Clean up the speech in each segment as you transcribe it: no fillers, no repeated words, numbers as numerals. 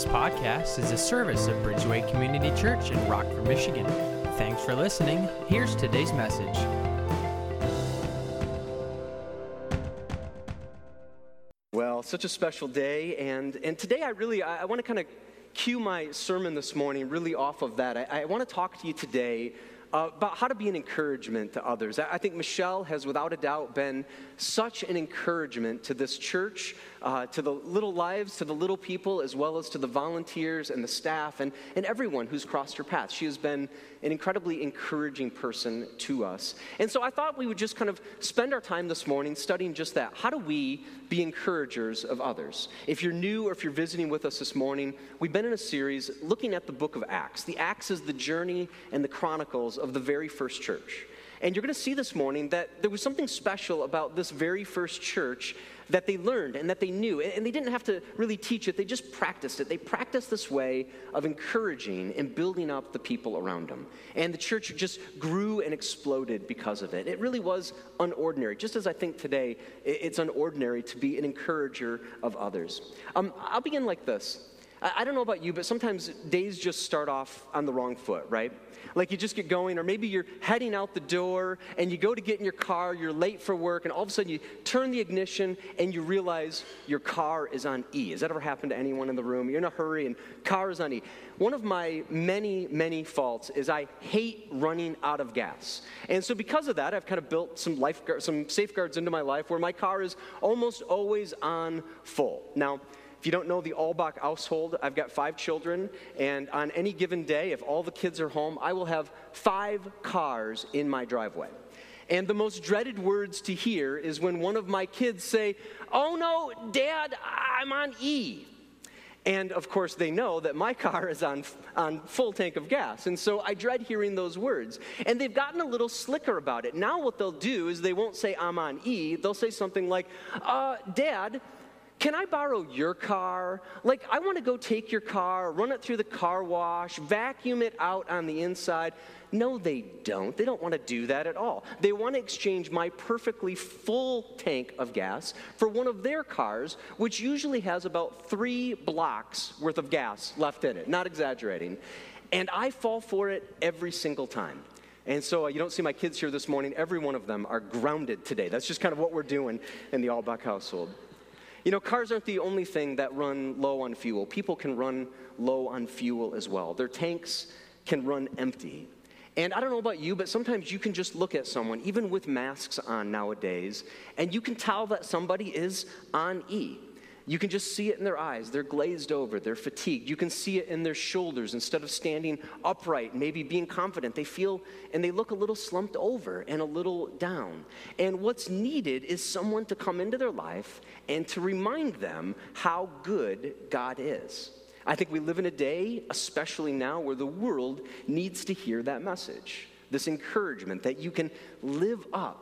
podcast is a service of Bridgeway Community Church in Rockford, Michigan. Thanks for listening. Here's today's message. Well, such a special day, and today I want to kind of cue my sermon this morning really off of that. I want to talk to you today about how to be an encouragement to others. I think Michelle has without a doubt been such an encouragement to this church, to the little lives, to the little people, as well as to the volunteers and the staff and everyone who's crossed her path. She has been an incredibly encouraging person to us. And so I thought we would just kind of spend our time this morning studying just that. How do we be encouragers of others? If you're new or if you're visiting with us this morning, we've been in a series looking at the book of Acts. The Acts is the journey and the chronicles of the very first church. And you're going to see this morning that there was something special about this very first church that they learned and that they knew. And they didn't have to really teach it. They just practiced it. They practiced this way of encouraging and building up the people around them. And the church just grew and exploded because of it. It really was unordinary. Just as I think today, it's unordinary to be an encourager of others. I'll begin like this. I don't know about you, but sometimes days just start off on the wrong foot, right? Like you just get going, or maybe you're heading out the door and you go to get in your car, you're late for work, and all of a sudden you turn the ignition and you realize your car is on E. Has that ever happened to anyone in the room? You're in a hurry and car is on E. One of my many faults is I hate running out of gas. And so because of that, I've kind of built some safeguards into my life where my car is almost always on full. Now, if you don't know the Albach household, I've got 5 children, and on any given day, if all the kids are home, I will have 5 cars in my driveway. And the most dreaded words to hear is when one of my kids say, "Oh no, Dad, I'm on E." And of course, they know that my car is on full tank of gas. And so I dread hearing those words. And they've gotten a little slicker about it. Now what they'll do is they won't say, "I'm on E." They'll say something like, "Dad, can I borrow your car? Like, I want to go take your car, run it through the car wash, vacuum it out on the inside." No, they don't. They don't want to do that at all. They want to exchange my perfectly full tank of gas for one of their cars, which usually has about 3 blocks worth of gas left in it. Not exaggerating. And I fall for it every single time. And so you don't see my kids here this morning. Every one of them are grounded today. That's just kind of what we're doing in the Albach household. You know, cars aren't the only thing that run low on fuel. People can run low on fuel as well. Their tanks can run empty. And I don't know about you, but sometimes you can just look at someone, even with masks on nowadays, and you can tell that somebody is on E. You can just see it in their eyes. They're glazed over. They're fatigued. You can see it in their shoulders. Instead of standing upright, maybe being confident, they feel and they look a little slumped over and a little down. And what's needed is someone to come into their life and to remind them how good God is. I think we live in a day, especially now, where the world needs to hear that message. This encouragement that you can live up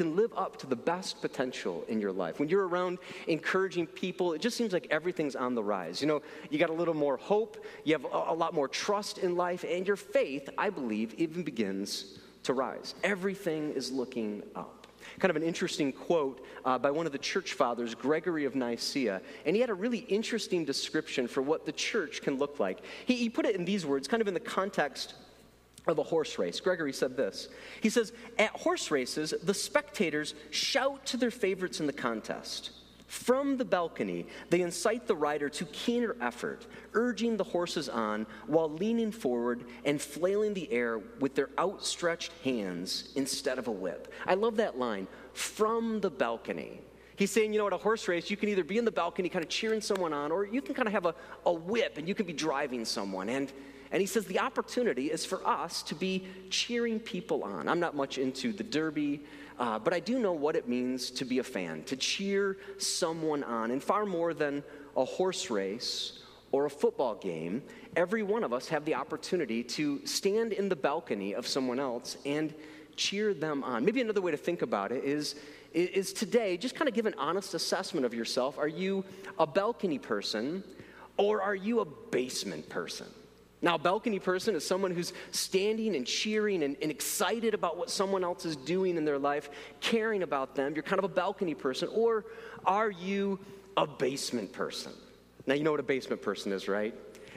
to the best potential in your life. When you're around encouraging people, it just seems like everything's on the rise. You know, you got a little more hope, you have a lot more trust in life, and your faith, I believe, even begins to rise. Everything is looking up. Kind of an interesting quote by one of the church fathers, Gregory of Nicaea, and he had a really interesting description for what the church can look like. He put it in these words, kind of in the context of a horse race. Gregory said this. He says, "At horse races, the spectators shout to their favorites in the contest. From the balcony, they incite the rider to keener effort, urging the horses on while leaning forward and flailing the air with their outstretched hands instead of a whip." I love that line, from the balcony. He's saying, you know, at a horse race, you can either be in the balcony kind of cheering someone on, or you can kind of have a whip and you can be driving someone. And he says the opportunity is for us to be cheering people on. I'm not much into the Derby, but I do know what it means to be a fan, to cheer someone on. And far more than a horse race or a football game, every one of us have the opportunity to stand in the balcony of someone else and cheer them on. Maybe another way to think about it is today, just kind of give an honest assessment of yourself. Are you a balcony person or are you a basement person? Now, a balcony person is someone who's standing and cheering and excited about what someone else is doing in their life, caring about them. You're kind of a balcony person. Or are you a basement person? Now, you know what a basement person is, right?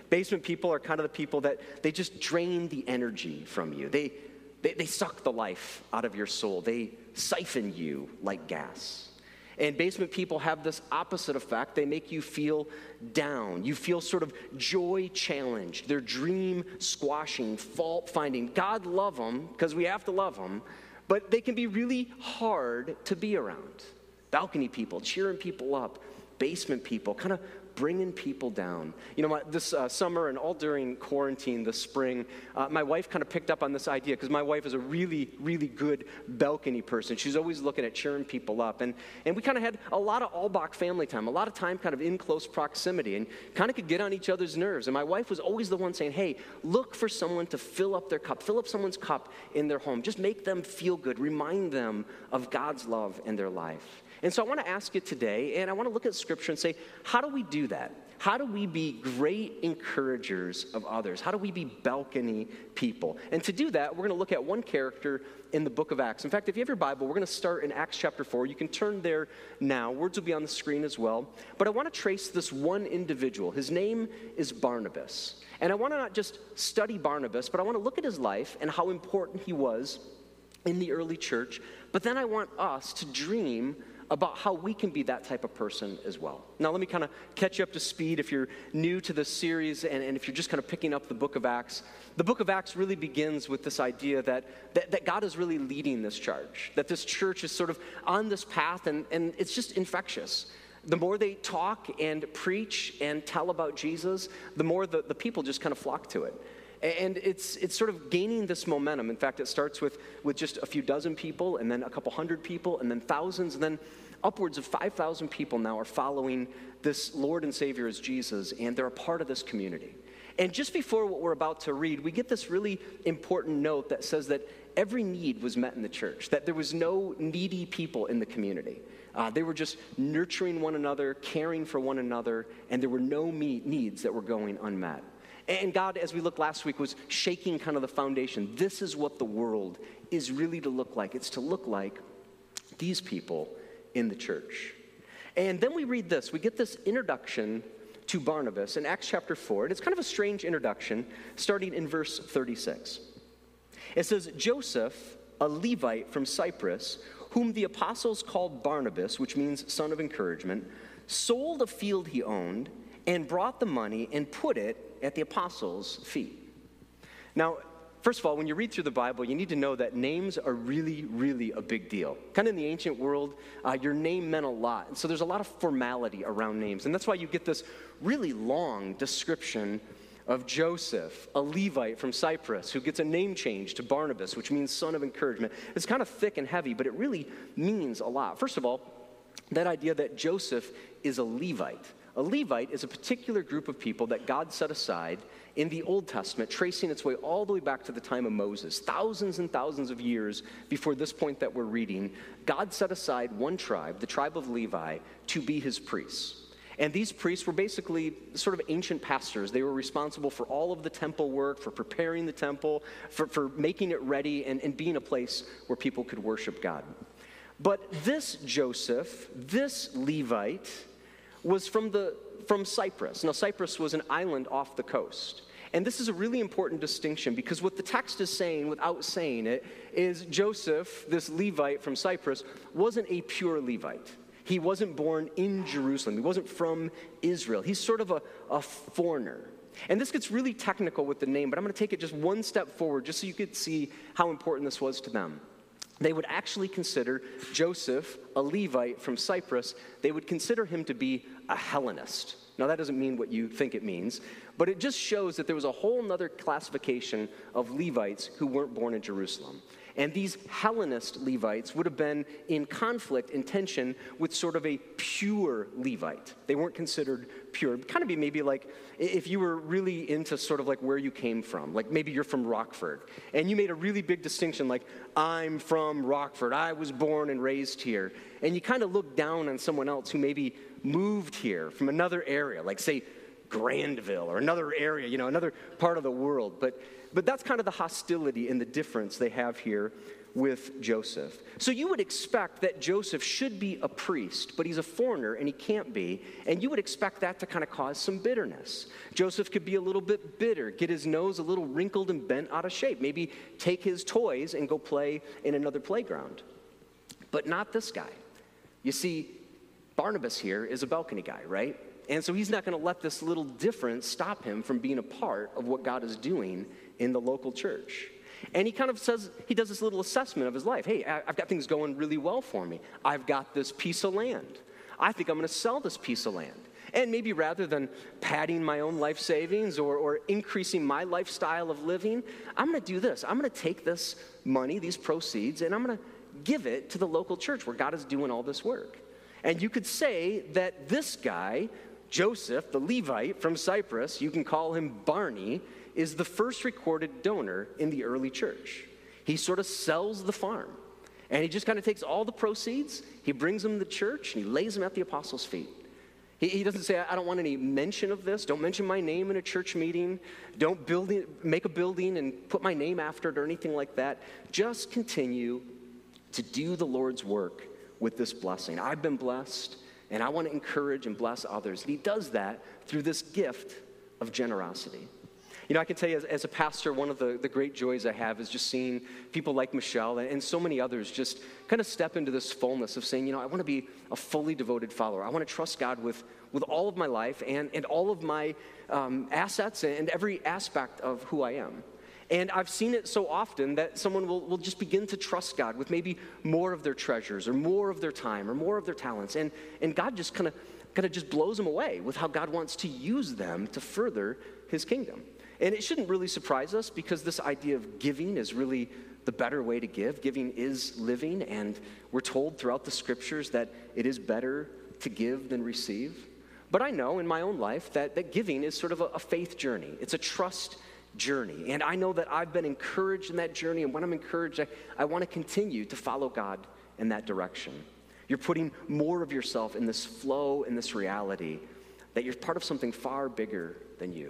Basement people are kind of the people that they just drain the energy from you. They suck the life out of your soul. They siphon you like gas. And basement people have this opposite effect. They make you feel down. You feel sort of joy challenged. They're dream squashing, fault finding. God love them, because we have to love them, but they can be really hard to be around. Balcony people, cheering people up. Basement people, kind of bringing people down. You know, this summer and all during quarantine this spring, my wife kind of picked up on this idea, because my wife is a really, really good balcony person. She's always looking at cheering people up. And we kind of had a lot of Allbach family time, a lot of time kind of in close proximity, and kind of could get on each other's nerves. And my wife was always the one saying, hey, look for someone to fill up their cup, fill up someone's cup in their home. Just make them feel good, remind them of God's love in their life. And so I want to ask you today, and I want to look at Scripture and say, how do we do that? How do we be great encouragers of others? How do we be balcony people? And to do that, we're going to look at one character in the book of Acts. In fact, if you have your Bible, we're going to start in Acts chapter 4. You can turn there now. Words will be on the screen as well. But I want to trace this one individual. His name is Barnabas. And I want to not just study Barnabas, but I want to look at his life and how important he was in the early church. But then I want us to dream about how we can be that type of person as well. Now, let me kind of catch you up to speed if you're new to this series and if you're just kind of picking up the book of Acts. The book of Acts really begins with this idea that God is really leading this charge, that this church is sort of on this path, and it's just infectious. The more they talk and preach and tell about Jesus, the more the people just kind of flock to it. And it's sort of gaining this momentum. In fact, it starts with just a few dozen people, and then a couple hundred people, and then thousands, and then upwards of 5,000 people now are following this Lord and Savior as Jesus, and they're a part of this community. And just before what we're about to read, we get this really important note that says that every need was met in the church, that there was no needy people in the community. They were just nurturing one another, caring for one another, and there were no needs that were going unmet. And God, as we looked last week, was shaking kind of the foundation. This is what the world is really to look like. It's to look like these people in the church. And then we read this. We get this introduction to Barnabas in Acts chapter 4. And it's kind of a strange introduction, starting in verse 36. It says, Joseph, a Levite from Cyprus, whom the apostles called Barnabas, which means son of encouragement, sold a field he owned and brought the money and put it at the apostles' feet. Now, first of all, when you read through the Bible, you need to know that names are really, really a big deal. Kind of in the ancient world, your name meant a lot. And so there's a lot of formality around names. And that's why you get this really long description of Joseph, a Levite from Cyprus, who gets a name change to Barnabas, which means son of encouragement. It's kind of thick and heavy, but it really means a lot. First of all, that idea that Joseph is a Levite. A Levite is a particular group of people that God set aside in the Old Testament, tracing its way all the way back to the time of Moses. Thousands and thousands of years before this point that we're reading, God set aside one tribe, the tribe of Levi, to be his priests. And these priests were basically sort of ancient pastors. They were responsible for all of the temple work, for preparing the temple, for making it ready and being a place where people could worship God. But this Joseph, this Levite, was from Cyprus. Now, Cyprus was an island off the coast. And this is a really important distinction, because what the text is saying, without saying it, is Joseph, this Levite from Cyprus, wasn't a pure Levite. He wasn't born in Jerusalem. He wasn't from Israel. He's sort of a foreigner. And this gets really technical with the name, but I'm going to take it just one step forward just so you could see how important this was to them. They would actually consider Joseph, a Levite from Cyprus, they would consider him to be a Hellenist. Now, that doesn't mean what you think it means, but it just shows that there was a whole other classification of Levites who weren't born in Jerusalem. And these Hellenist Levites would have been in conflict, in tension with sort of a pure Levite. They weren't considered pure. It'd kind of be maybe like if you were really into sort of like where you came from. Like maybe you're from Rockford, and you made a really big distinction like, I'm from Rockford. I was born and raised here. And you kind of look down on someone else who maybe moved here from another area, like say Grandville or another area, another part of the world. But that's kind of the hostility and the difference they have here with Joseph. So you would expect that Joseph should be a priest, but he's a foreigner and he can't be, and you would expect that to kind of cause some bitterness. Joseph could be a little bit bitter, get his nose a little wrinkled and bent out of shape, maybe take his toys and go play in another playground. But not this guy. You see, Barnabas here is a balcony guy, right? And so he's not going to let this little difference stop him from being a part of what God is doing in the local church. And he kind of says, he does this little assessment of his life. Hey, I've got things going really well for me. I've got this piece of land. I think I'm going to sell this piece of land. And maybe rather than padding my own life savings or increasing my lifestyle of living, I'm going to do this. I'm going to take this money, these proceeds, and I'm going to give it to the local church where God is doing all this work. And you could say that this guy, Joseph, the Levite from Cyprus, you can call him Barney, is the first recorded donor in the early church. He sort of sells the farm, and he just kind of takes all the proceeds, he brings them to the church, and he lays them at the apostles' feet. He doesn't say, I don't want any mention of this. Don't mention my name in a church meeting. Don't make a building and put my name after it or anything like that. Just continue to do the Lord's work with this blessing. I've been blessed, and I want to encourage and bless others. And he does that through this gift of generosity. You know, I can tell you as a pastor, one of the great joys I have is just seeing people like Michelle and so many others just kind of step into this fullness of saying, you know, I want to be a fully devoted follower. I want to trust God with all of my life and all of my assets and every aspect of who I am. And I've seen it so often that someone will just begin to trust God with maybe more of their treasures or more of their time or more of their talents. And God just kind of just blows them away with how God wants to use them to further his kingdom. And it shouldn't really surprise us because this idea of giving is really the better way to give. Giving is living, and we're told throughout the scriptures that it is better to give than receive. But I know in my own life that giving is sort of a faith journey. It's a trust journey. And I know that I've been encouraged in that journey, and when I'm encouraged, I want to continue to follow God in that direction. You're putting more of yourself in this flow, in this reality, that you're part of something far bigger than you.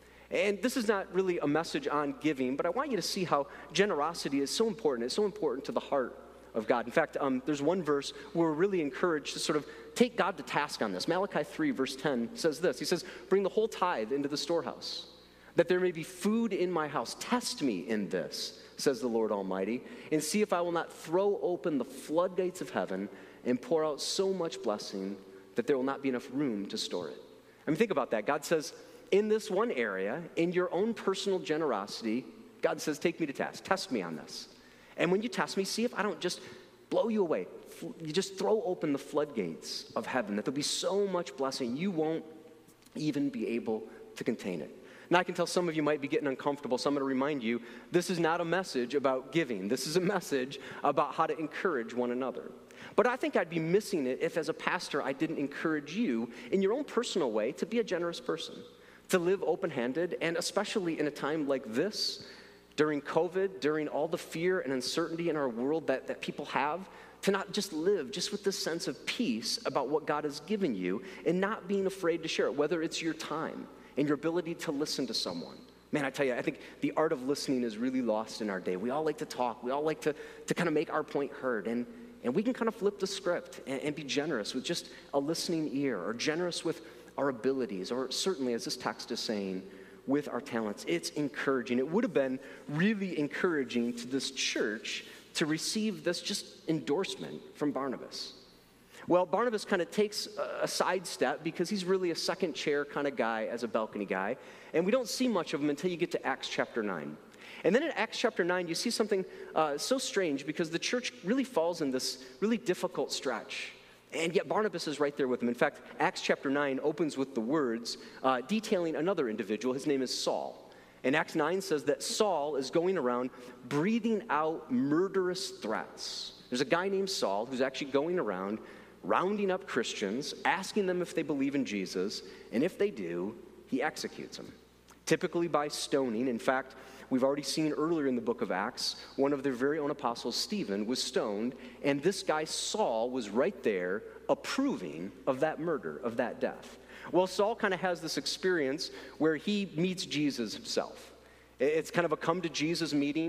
And this is not really a message on giving, but I want you to see how generosity is so important. It's so important to the heart of God. In fact, there's one verse where we're really encouraged to sort of take God to task on this. Malachi 3, verse 10 says this. He says, bring the whole tithe into the storehouse, that there may be food in my house. Test me in this, says the Lord Almighty, and see if I will not throw open the floodgates of heaven and pour out so much blessing that there will not be enough room to store it. I mean, think about that. God says, in this one area, in your own personal generosity, God says, take me to task. Test me on this. And when you test me, see if I don't just blow you away. You just throw open the floodgates of heaven, that there'll be so much blessing, you won't even be able to contain it. Now, I can tell some of you might be getting uncomfortable, so I'm going to remind you, this is not a message about giving. This is a message about how to encourage one another. But I think I'd be missing it if, as a pastor, I didn't encourage you in your own personal way to be a generous person, to live open-handed, and especially in a time like this, during COVID, during all the fear and uncertainty in our world that people have, to not just live just with this sense of peace about what God has given you and not being afraid to share it, whether it's your time and your ability to listen to someone. Man, I tell you, I think the art of listening is really lost in our day. We all like to talk. We all like to kind of make our point heard. And we can kind of flip the script and be generous with just a listening ear, or generous with our abilities, or certainly, as this text is saying, with our talents. It's encouraging. It would have been really encouraging to this church to receive this just endorsement from Barnabas. Well, Barnabas kind of takes a sidestep because he's really a second chair kind of guy as a balcony guy, and we don't see much of him until you get to Acts chapter 9. And then in Acts chapter 9, you see something so strange because the church really falls in this really difficult stretch. And yet Barnabas is right there with him. In fact, Acts chapter 9 opens with the words detailing another individual. His name is Saul. And Acts 9 says that Saul is going around breathing out murderous threats. There's a guy named Saul who's actually going around rounding up Christians, asking them if they believe in Jesus, and if they do, he executes them, typically by stoning. In fact, we've already seen earlier in the book of Acts, one of their very own apostles, Stephen, was stoned, and this guy Saul was right there approving of that murder, of that death. Well, Saul kind of has this experience where he meets Jesus himself. It's kind of a come to Jesus meeting,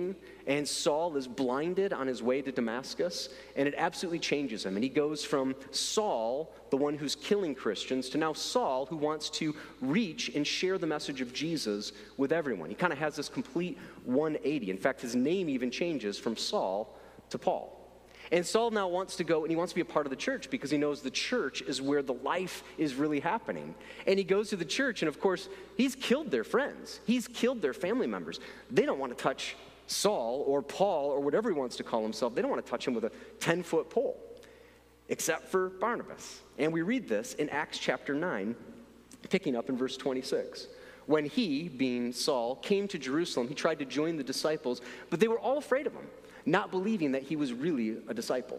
and Saul is blinded on his way to Damascus, and it absolutely changes him. And he goes from Saul, the one who's killing Christians, to now Saul, who wants to reach and share the message of Jesus with everyone. He kind of has this complete 180. In fact, his name even changes from Saul to Paul. And Saul now wants to go, and he wants to be a part of the church because he knows the church is where the life is really happening. And he goes to the church, and of course, he's killed their friends. He's killed their family members. They don't want to touch Saul or Paul or whatever he wants to call himself. They don't want to touch him with a 10-foot pole, except for Barnabas. And we read this in Acts chapter 9, picking up in verse 26. When he, being Saul, came to Jerusalem, he tried to join the disciples, but they were all afraid of him, not believing that he was really a disciple.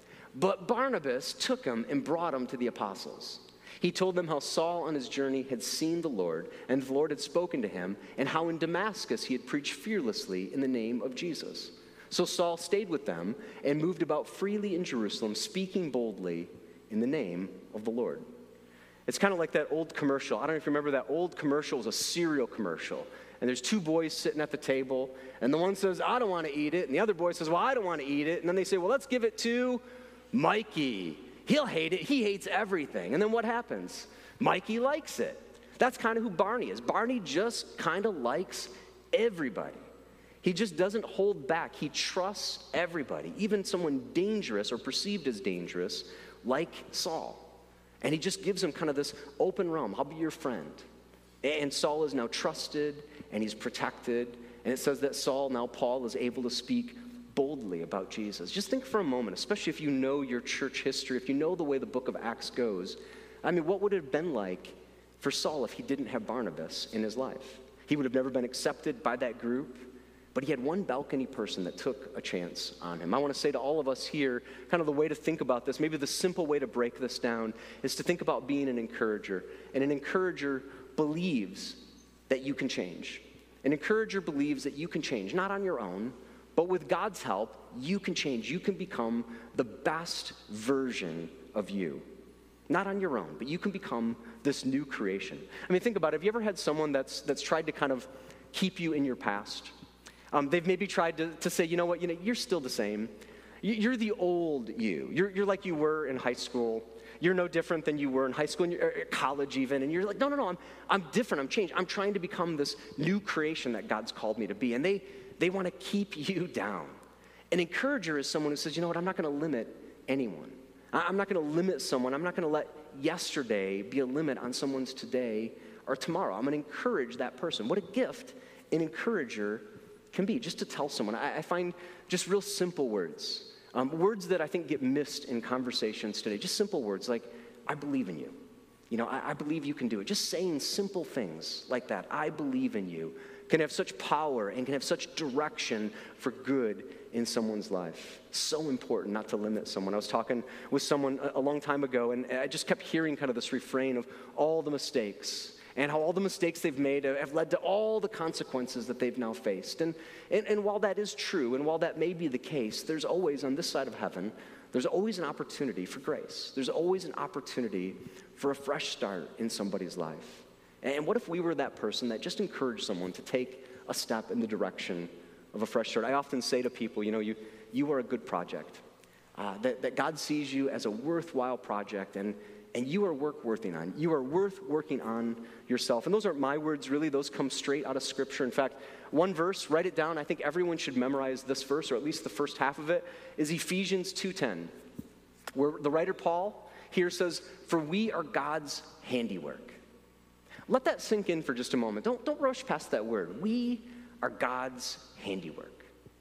But Barnabas took him and brought him to the apostles. He told them how Saul on his journey had seen the Lord, and the Lord had spoken to him, and how in Damascus he had preached fearlessly in the name of Jesus. So Saul stayed with them and moved about freely in Jerusalem, speaking boldly in the name of the Lord. It's kind of like that old commercial. I don't know if you remember that old commercial. It was a cereal commercial. And there's two boys sitting at the table, and the one says, I don't want to eat it, and the other boy says, well, I don't want to eat it. And then they say, well, let's give it to Mikey. He'll hate it. He hates everything. And then what happens? Mikey likes it. That's kind of who Barney is. Barney just kind of likes everybody. He just doesn't hold back. He trusts everybody, even someone dangerous or perceived as dangerous, like Saul. And he just gives him kind of this open realm. I'll be your friend. And Saul is now trusted, and he's protected. And it says that Saul, now Paul, is able to speak boldly about Jesus. Just think for a moment, especially if you know your church history, if you know the way the book of Acts goes. I mean, what would it have been like for Saul if he didn't have Barnabas in his life? He would have never been accepted by that group, but he had one balcony person that took a chance on him. I want to say to all of us here, kind of the way to think about this, maybe the simple way to break this down is to think about being an encourager. And an encourager believes that you can change. An encourager believes that you can change, not on your own, but with God's help, you can change. You can become the best version of you. Not on your own, but you can become this new creation. I mean, think about it. Have you ever had someone that's tried to kind of keep you in your past? They've maybe tried to say, you know what, you're still the same. You're the old you. You're like you were in high school. You're no different than you were in high school and college even. And you're like, no, I'm different. I'm changed. I'm trying to become this new creation that God's called me to be. And they want to keep you down. An encourager is someone who says, you know what, I'm not going to limit anyone. I'm not going to limit someone. I'm not going to let yesterday be a limit on someone's today or tomorrow. I'm going to encourage that person. What a gift an encourager can be, just to tell someone. I find just real simple words. Words that I think get missed in conversations today. Just simple words like, I believe in you. I believe you can do it. Just saying simple things like that, I believe in you, can have such power and can have such direction for good in someone's life. So important not to limit someone. I was talking with someone a long time ago, and I just kept hearing kind of this refrain of all the mistakes and how all the mistakes they've made have led to all the consequences that they've now faced. And while that is true, and while that may be the case, there's always, on this side of heaven, there's always an opportunity for grace. There's always an opportunity for a fresh start in somebody's life. And what if we were that person that just encouraged someone to take a step in the direction of a fresh start? I often say to people, you are a good project. That God sees you as a worthwhile project, and you are worth working on. You are worth working on yourself. And those aren't my words, really. Those come straight out of Scripture. In fact, one verse, write it down. I think everyone should memorize this verse, or at least the first half of it, is Ephesians 2:10, where the writer Paul here says, for we are God's handiwork. Let that sink in for just a moment. Don't rush past that word. We are God's handiwork.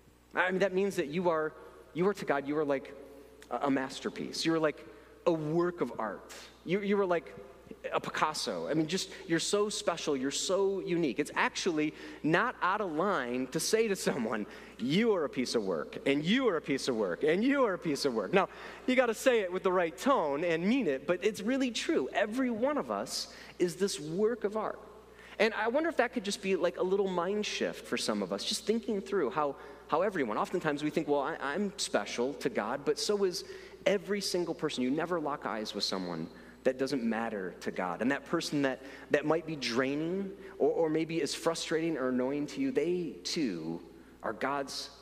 I mean, that means that you are to God, you are like a masterpiece. You are like a work of art. You were like a Picasso. I mean, you're so special. You're so unique. It's actually not out of line to say to someone, you are a piece of work, and you are a piece of work, and you are a piece of work. Now, you got to say it with the right tone and mean it, but it's really true. Every one of us is this work of art. And I wonder if that could just be like a little mind shift for some of us, just thinking through how everyone, oftentimes we think, well, I'm special to God, but so is every single person. You never lock eyes with someone that doesn't matter to God. And that person that might be draining or maybe is frustrating or annoying to you, they too are God's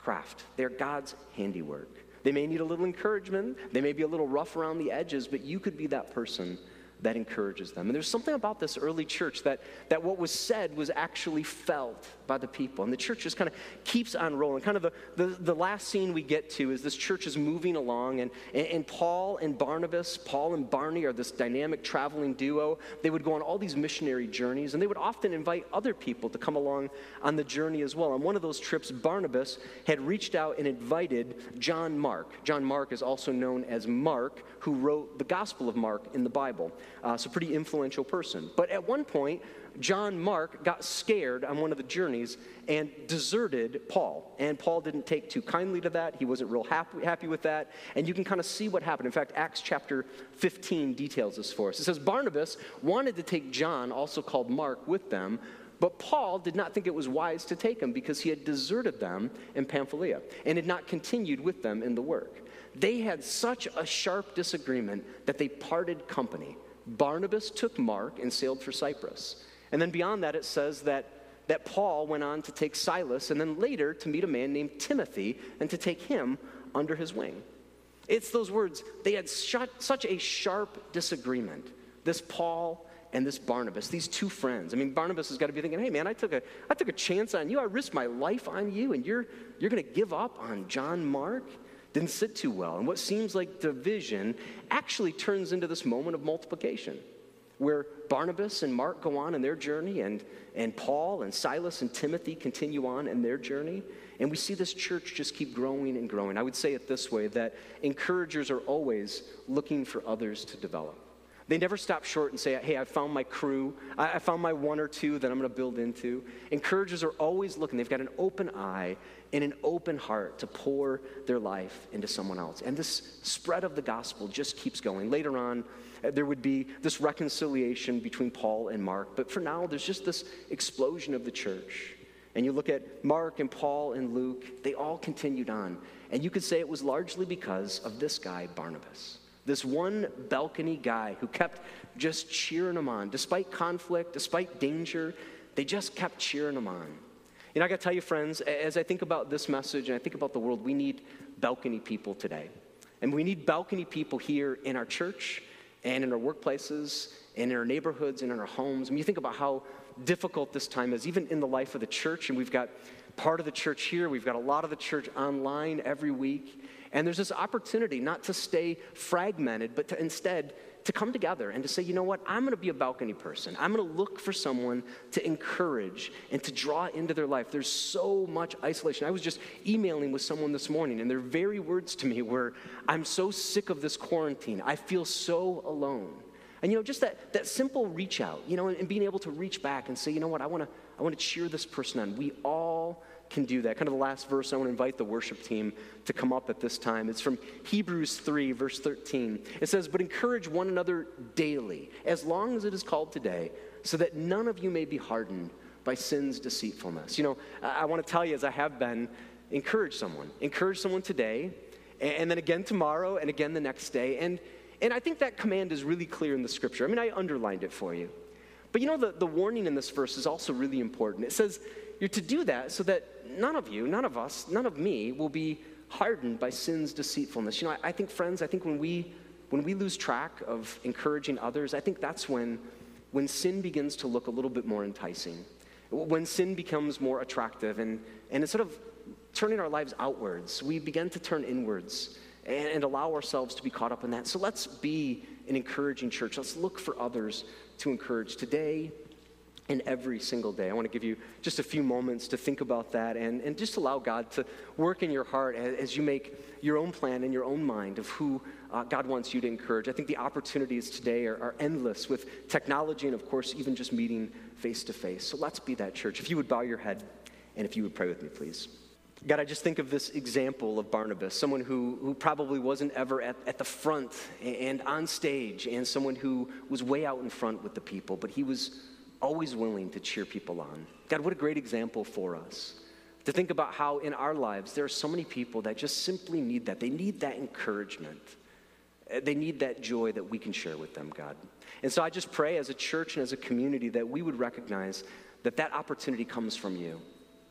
craft. They're God's handiwork. They may need a little encouragement. They may be a little rough around the edges, but you could be that person that encourages them. And there's something about this early church that what was said was actually felt by the people. And the church just kind of keeps on rolling. Kind of the last scene we get to is this church is moving along, and Paul and Barnabas, Paul and Barney are this dynamic traveling duo. They would go on all these missionary journeys, and they would often invite other people to come along on the journey as well. On one of those trips, Barnabas had reached out and invited John Mark. John Mark is also known as Mark, who wrote the Gospel of Mark in the Bible. So pretty influential person. But at one point, John Mark got scared on one of the journeys and deserted Paul. And Paul didn't take too kindly to that. He wasn't real happy with that. And you can kind of see what happened. In fact, Acts chapter 15 details this for us. It says, Barnabas wanted to take John, also called Mark, with them, but Paul did not think it was wise to take him because he had deserted them in Pamphylia and had not continued with them in the work. They had such a sharp disagreement that they parted company. Barnabas took Mark and sailed for Cyprus. And then beyond that, it says that Paul went on to take Silas and then later to meet a man named Timothy and to take him under his wing. It's those words. They had such a sharp disagreement, this Paul and this Barnabas, these two friends. I mean, Barnabas has got to be thinking, hey, man, I took a chance on you. I risked my life on you, and you're going to give up on John Mark? Didn't sit too well. And what seems like division actually turns into this moment of multiplication, where Barnabas and Mark go on in their journey, and Paul and Silas and Timothy continue on in their journey. And we see this church just keep growing and growing. I would say it this way, that encouragers are always looking for others to develop. They never stop short and say, hey, I found my crew. I found my one or two that I'm going to build into. Encouragers are always looking. They've got an open eye and an open heart to pour their life into someone else. And this spread of the gospel just keeps going. Later on, there would be this reconciliation between Paul and Mark. But for now, there's just this explosion of the church. And you look at Mark and Paul and Luke, they all continued on. And you could say it was largely because of this guy, Barnabas. This one balcony guy who kept just cheering them on. Despite conflict, despite danger, they just kept cheering them on. You know, I got to tell you, friends, as I think about this message and I think about the world, we need balcony people today. And we need balcony people here in our church and in our workplaces and in our neighborhoods and in our homes. I mean, you think about how difficult this time is, even in the life of the church. And we've got part of the church here. We've got a lot of the church online every week. And there's this opportunity not to stay fragmented, but to instead to come together and to say, you know what, I'm going to be a balcony person. I'm going to look for someone to encourage and to draw into their life. There's so much isolation. I was just emailing with someone this morning, and their very words to me were, I'm so sick of this quarantine. I feel so alone. And, you know, just that simple reach out, you know, and being able to reach back and say, you know what, I want to cheer this person on. We all can do that. Kind of the last verse, I want to invite the worship team to come up at this time. It's from Hebrews 3, verse 13. It says, but encourage one another daily, as long as it is called today, so that none of you may be hardened by sin's deceitfulness. You know, I want to tell you, as I have been, encourage someone. Encourage someone today, and then again tomorrow, and again the next day. And I think that command is really clear in the scripture. I mean, I underlined it for you. But you know, the warning in this verse is also really important. It says, you're to do that so that none of you, none of us, none of me will be hardened by sin's deceitfulness. You know, I think, friends, I think when we lose track of encouraging others, I think that's when sin begins to look a little bit more enticing. When sin becomes more attractive, and instead of turning our lives outwards, we begin to turn inwards and allow ourselves to be caught up in that. So let's be an encouraging church. Let's look for others to encourage today and every single day. I want to give you just a few moments to think about that and just allow God to work in your heart as you make your own plan in your own mind of who God wants you to encourage. I think the opportunities today are endless with technology and, of course, even just meeting face to face. So let's be that church. If you would bow your head and if you would pray with me, please. God, I just think of this example of Barnabas, someone who probably wasn't ever at the front and on stage, and someone who was way out in front with the people, but he was always willing to cheer people on. God, what a great example for us. To think about how in our lives there are so many people that just simply need that. They need that encouragement. They need that joy that we can share with them, God. And so I just pray as a church and as a community that we would recognize that that opportunity comes from you.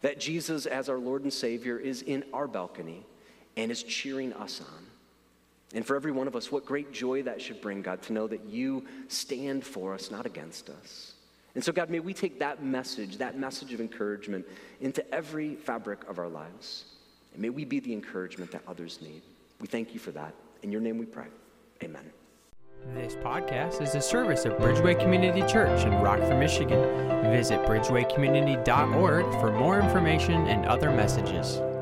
that Jesus, as our Lord and Savior, is in our balcony and is cheering us on. And for every one of us, what great joy that should bring, God, to know that you stand for us, not against us. And so, God, may we take that message of encouragement into every fabric of our lives. And may we be the encouragement that others need. We thank you for that. In your name we pray. Amen. This podcast is a service of Bridgeway Community Church in Rockford, Michigan. Visit bridgewaycommunity.org for more information and other messages.